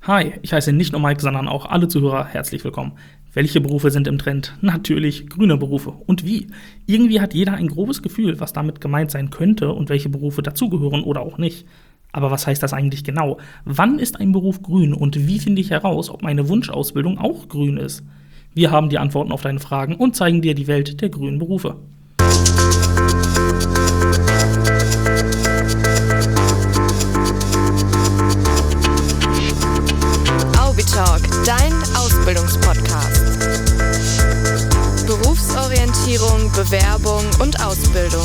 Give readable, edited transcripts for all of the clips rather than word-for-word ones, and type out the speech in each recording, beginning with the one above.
Hi, ich heiße nicht nur Mike, sondern auch alle Zuhörer herzlich willkommen. Welche Berufe sind im Trend? Natürlich grüne Berufe. Und wie? Irgendwie hat jeder ein grobes Gefühl, was damit gemeint sein könnte und welche Berufe dazugehören oder auch nicht. Aber was heißt das eigentlich genau? Wann ist ein Beruf grün und wie finde ich heraus, ob meine Wunschausbildung auch grün ist? Wir haben die Antworten auf deine Fragen und zeigen dir die Welt der grünen Berufe. Talk, dein Ausbildungspodcast. Berufsorientierung, Bewerbung und Ausbildung.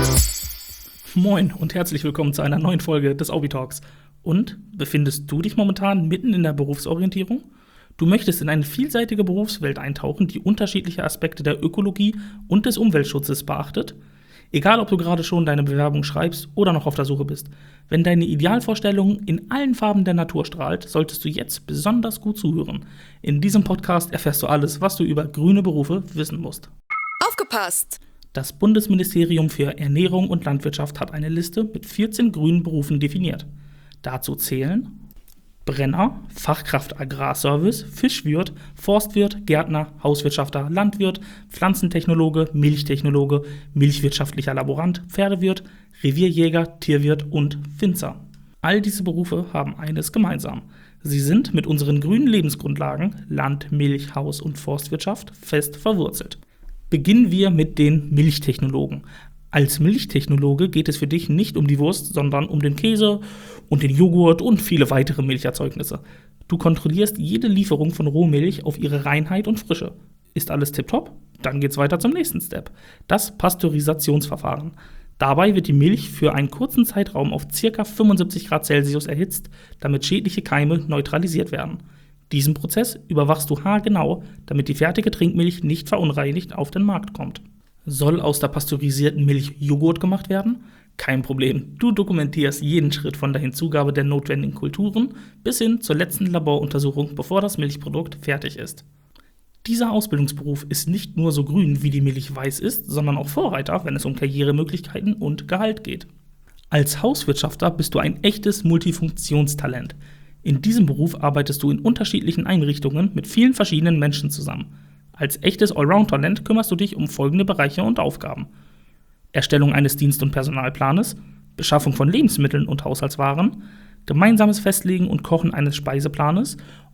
Moin und herzlich willkommen zu einer neuen Folge des Aubi Talks. Und befindest du dich momentan mitten in der Berufsorientierung? Du möchtest in eine vielseitige Berufswelt eintauchen, die unterschiedliche Aspekte der Ökologie und des Umweltschutzes beachtet? Egal, ob du gerade schon deine Bewerbung schreibst oder noch auf der Suche bist. Wenn deine Idealvorstellung in allen Farben der Natur strahlt, solltest du jetzt besonders gut zuhören. In diesem Podcast erfährst du alles, was du über grüne Berufe wissen musst. Aufgepasst! Das Bundesministerium für Ernährung und Landwirtschaft hat eine Liste mit 14 grünen Berufen definiert. Dazu zählen Brenner, Fachkraft Agrarservice, Fischwirt, Forstwirt, Gärtner, Hauswirtschafter, Landwirt, Pflanzentechnologe, Milchtechnologe, milchwirtschaftlicher Laborant, Pferdewirt, Revierjäger, Tierwirt und Winzer. All diese Berufe haben eines gemeinsam. Sie sind mit unseren grünen Lebensgrundlagen Land-, Milch-, Haus- und Forstwirtschaft fest verwurzelt. Beginnen wir mit den Milchtechnologen. Als Milchtechnologe geht es für dich nicht um die Wurst, sondern um den Käse und den Joghurt und viele weitere Milcherzeugnisse. Du kontrollierst jede Lieferung von Rohmilch auf ihre Reinheit und Frische. Ist alles tipptopp? Dann geht's weiter zum nächsten Step. Das Pasteurisationsverfahren. Dabei wird die Milch für einen kurzen Zeitraum auf ca. 75 Grad Celsius erhitzt, damit schädliche Keime neutralisiert werden. Diesen Prozess überwachst du haargenau, damit die fertige Trinkmilch nicht verunreinigt auf den Markt kommt. Soll aus der pasteurisierten Milch Joghurt gemacht werden? Kein Problem. Du dokumentierst jeden Schritt von der Hinzugabe der notwendigen Kulturen bis hin zur letzten Laboruntersuchung, bevor das Milchprodukt fertig ist. Dieser Ausbildungsberuf ist nicht nur so grün, wie die Milch weiß ist, sondern auch Vorreiter, wenn es um Karrieremöglichkeiten und Gehalt geht. Als Hauswirtschafter bist du ein echtes Multifunktionstalent. In diesem Beruf arbeitest du in unterschiedlichen Einrichtungen mit vielen verschiedenen Menschen zusammen. Als echtes Allround-Talent kümmerst du dich um folgende Bereiche und Aufgaben: Erstellung eines Dienst- und Personalplanes, Beschaffung von Lebensmitteln und Haushaltswaren, gemeinsames Festlegen und Kochen eines Speiseplanes,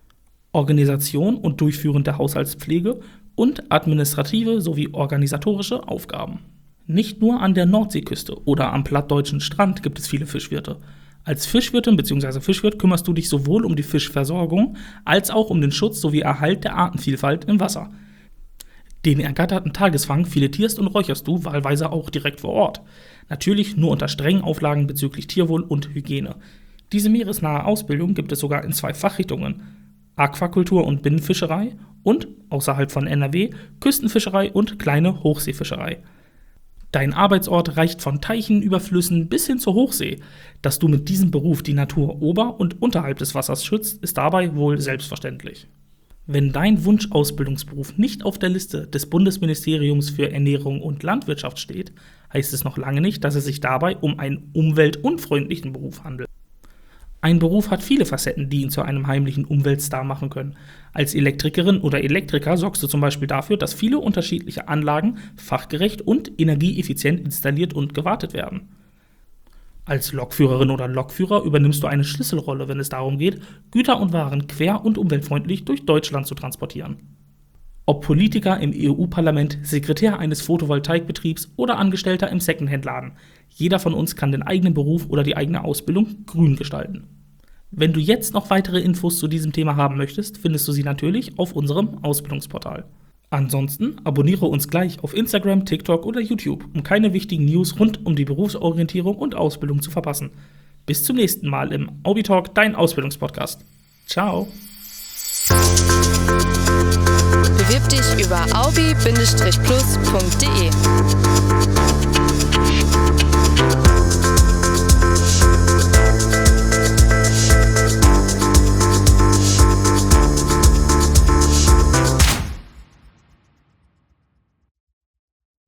Organisation und Durchführen der Haushaltspflege und administrative sowie organisatorische Aufgaben. Nicht nur an der Nordseeküste oder am plattdeutschen Strand gibt es viele Fischwirte. Als Fischwirtin bzw. Fischwirt kümmerst du dich sowohl um die Fischversorgung als auch um den Schutz sowie Erhalt der Artenvielfalt im Wasser. Den ergatterten Tagesfang filetierst und räucherst du wahlweise auch direkt vor Ort. Natürlich nur unter strengen Auflagen bezüglich Tierwohl und Hygiene. Diese meeresnahe Ausbildung gibt es sogar in 2 Fachrichtungen: Aquakultur und Binnenfischerei und, außerhalb von NRW, Küstenfischerei und kleine Hochseefischerei. Dein Arbeitsort reicht von Teichen über Flüssen bis hin zur Hochsee. Dass du mit diesem Beruf die Natur ober- und unterhalb des Wassers schützt, ist dabei wohl selbstverständlich. Wenn dein Wunschausbildungsberuf nicht auf der Liste des Bundesministeriums für Ernährung und Landwirtschaft steht, heißt es noch lange nicht, dass es sich dabei um einen umweltunfreundlichen Beruf handelt. Ein Beruf hat viele Facetten, die ihn zu einem heimlichen Umweltstar machen können. Als Elektrikerin oder Elektriker sorgst du zum Beispiel dafür, dass viele unterschiedliche Anlagen fachgerecht und energieeffizient installiert und gewartet werden. Als Lokführerin oder Lokführer übernimmst du eine Schlüsselrolle, wenn es darum geht, Güter und Waren quer- und umweltfreundlich durch Deutschland zu transportieren. Ob Politiker im EU-Parlament, Sekretär eines Photovoltaikbetriebs oder Angestellter im Secondhand-Laden, jeder von uns kann den eigenen Beruf oder die eigene Ausbildung grün gestalten. Wenn du jetzt noch weitere Infos zu diesem Thema haben möchtest, findest du sie natürlich auf unserem Ausbildungsportal. Ansonsten abonniere uns gleich auf Instagram, TikTok oder YouTube, um keine wichtigen News rund um die Berufsorientierung und Ausbildung zu verpassen. Bis zum nächsten Mal im Aubi Talk, dein Ausbildungspodcast. Ciao! Bewirb dich über aubi-plus.de.